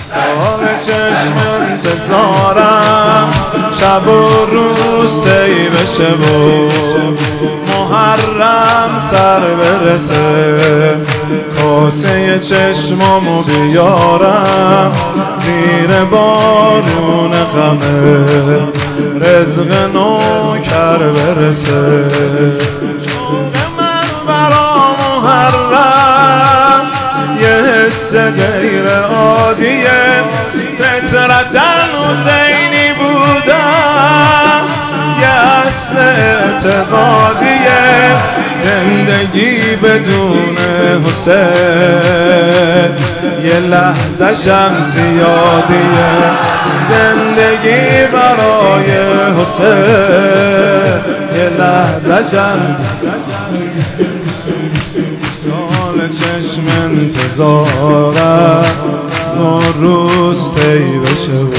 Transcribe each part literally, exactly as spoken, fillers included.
سال چشم انتظارم شب و روز طی بشه و محرم سر برسه کاسه چشمامو بیارم زیر بارون غمه رزق نوکر برسه شوق من برا محرم یه حس غیر عادیه فطرتاً حسینی بودم یه اصل اعتقادیه زندگی بدون حسین یه لحظه شم زیادیه زندگی برای حسین یه لحظه شم سال چشم انتظارم و روز طی بشه و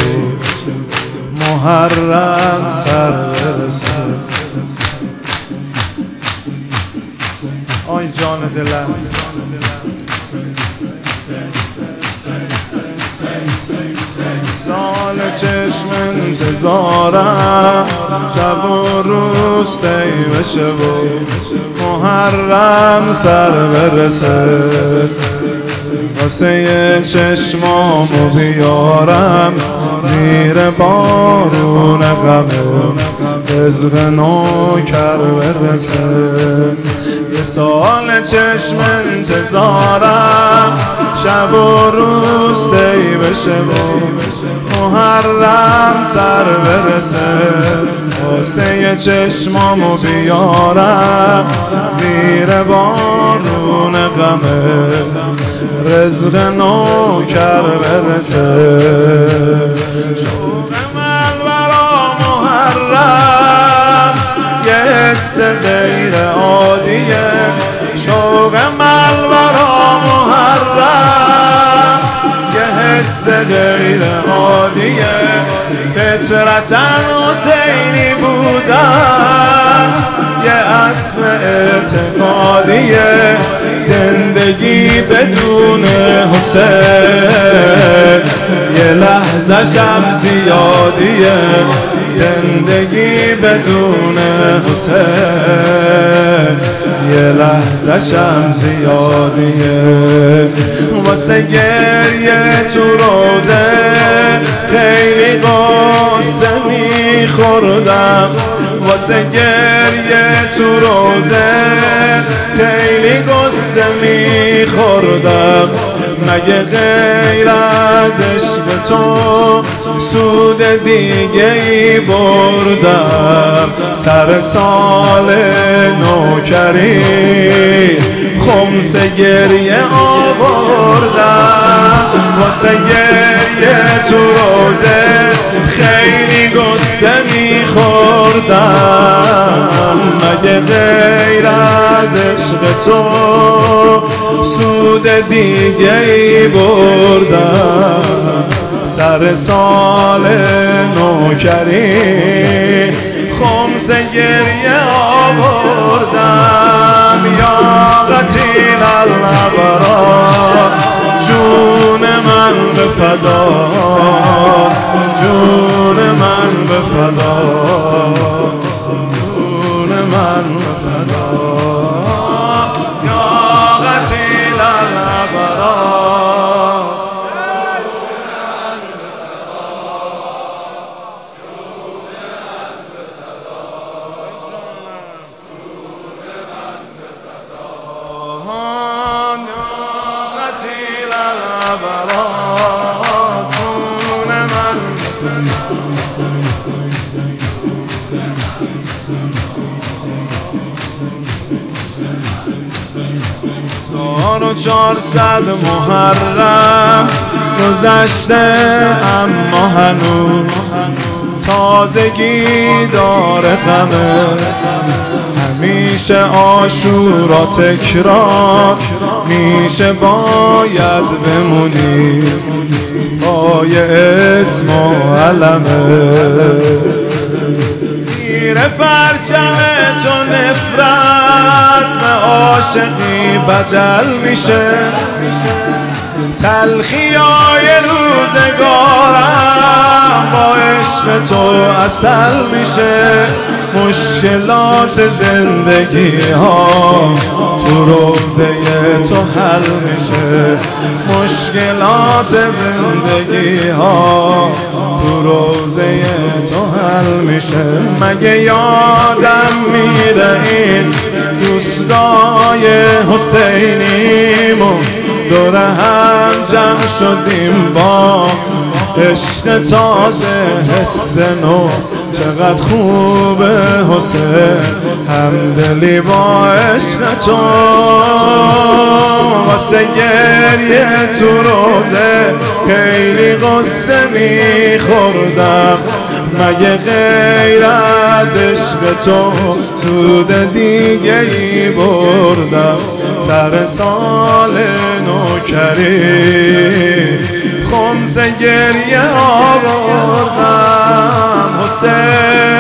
محرم سر برسه آی جان دلم سال چشم انتظارم شب و روز طی بشه و محرم سر برسه واسه چشمامو بیارم زیر بارون غمه رزق نوکر برسه یه سال چشم انتظارم شب و روز طی بشه و محرم سر برسه واسه چشمامو بیارم زیر بارون غمه رزق نوکر برسه شوق من برا محرم یه حس غیر عادیه شوق من برا محرم یه حس غیر عادیه فطرتاً حسینی بودم یه اصل اعتقادیه زندگی بدون حسین یه لحظه شم زیادیه زندگی بدون حسین یه لحظه شم زیادیه واسه گریه تو روزه خیلی قصه میخوردم واسه گریه تو روزه خیلی قصه میخوردم مگه غیر از عشق تو سود دیگه ای بردم سر سال نوکری خمس گریه آوردم واسه گریه تو روزه خیلی قصه میخوردم مگه غیر از عشق تو سود دیگه ای بردم سر سال نوکری خمس گریه آوردم یا قتیل الابرار جون من به فدا جون من به فدا جون من به فدا یا قتیل الابرار هزار و چهارصد محرم گذشته اما هنوز تازگی داره غمه همیشه عاشورا تکرار میشه باید بمونی پای اسم و علمه زیر پرچم تو نفرت به عاشقی بدل میشه تلخیای روزگارم با عشق تو عسل میشه، مشکلات زندگی ها تو روزه تو حل میشه، مشکلات زندگی ها تو روزه تو حل میشه. مگه یادم میره این دوستای حسینیمون دور هم جمع شدیم با عشق تازه حس نو، چقدر خوبه حسین همدلی با عشق تو. واسه گریه تو روزه خیلی قصه میخوردم، مگه غیر از عشق تو سود دیگه ای بردم. سر سال نوکری خمس گریه آوردم حسین.